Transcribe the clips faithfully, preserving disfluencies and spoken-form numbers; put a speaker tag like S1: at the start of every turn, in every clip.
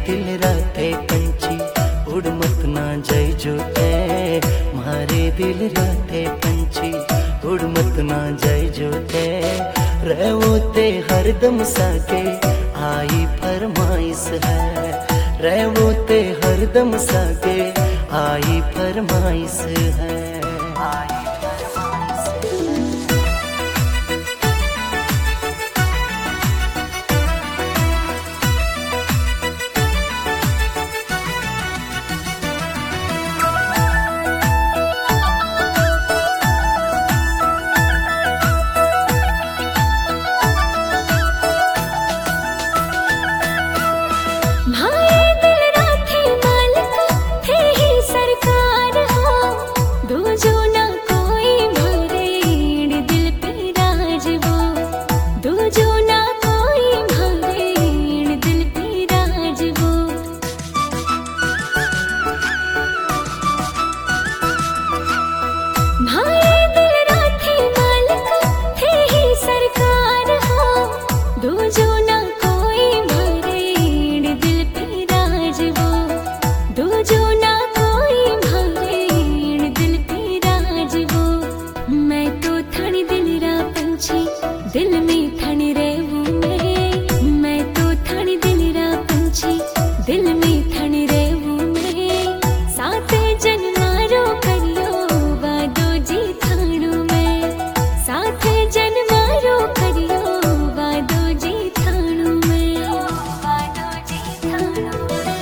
S1: दिल राते पंछी उड़ मत ना जाई जो ते, मारे दिल राते पंछी उड़ मत ना जाई जो ते, रहो ते हरदम साके आई फरमाइश है, रहो ते हरदम साके आई फरमाइश है।
S2: दिल में थनी रहूं मैं, मैं तो थनी दिल रा पंछी, दिल में थनी रहूं मैं, साथ जन्मारो करियो वादो जी थाणू मैं, साथ जन्मारो करियो वादो जी थाणू मैं, वादो जी थाणू मैं।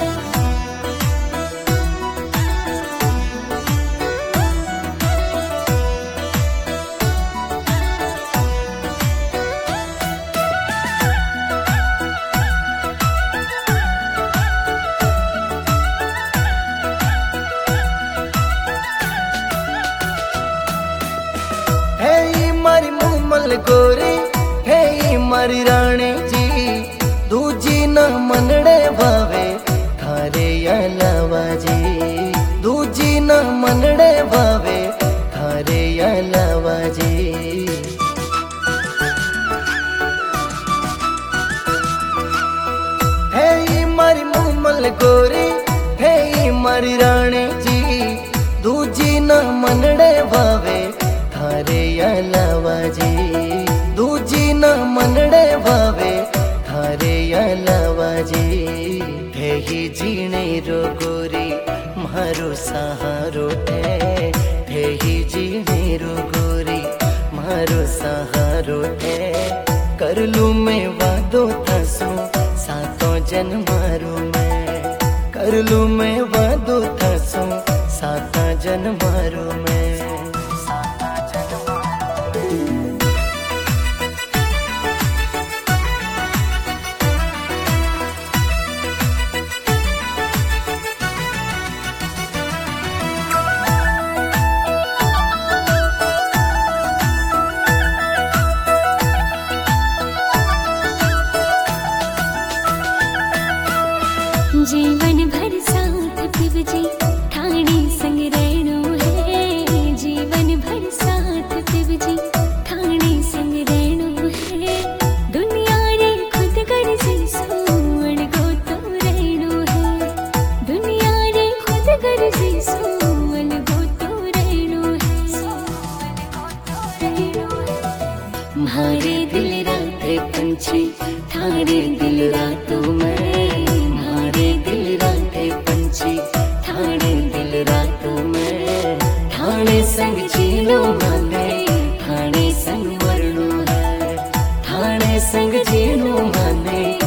S1: मारी मुमल गोरी है मारी रानी जी, दूजी न मनड़े भावे थारे अलावा जी, दूजी न मनड़े भावे थारे अलावा जी। है मारी मुमल गोरी है मारी रानी जी, दूजी न मनड़े भावे थारे अलावा जी, दूजी न मनड़े भावे थारे अलावा जी। थे ही जीने रो गोरी मारो सहारो है, थे ही जीने रो गोरी मारो सहारो है, कर लूं मैं वादो थासो सातों जन्मारो मैं, कर लूं मैं वादो थासो साता जन्मारो मैं।
S2: जीवन भर साथ पिबजी ठाणे संग रहणो है, जीवन भर साथ पिबजी ठाणे संग रहणो है, दुनिया रे खुद गर्जी सोण गो तो रहणो है, दुनिया रे खुद गर्जी सोण गो तो रहणो है। मारे दिल राते पंछी थारे दिल रातों में, मारे दिल राते पंछी थाने दिल रातों में, ठाणे संग जीनो माने ठाणे संग मरणो है, ठाणे संग जीनो माने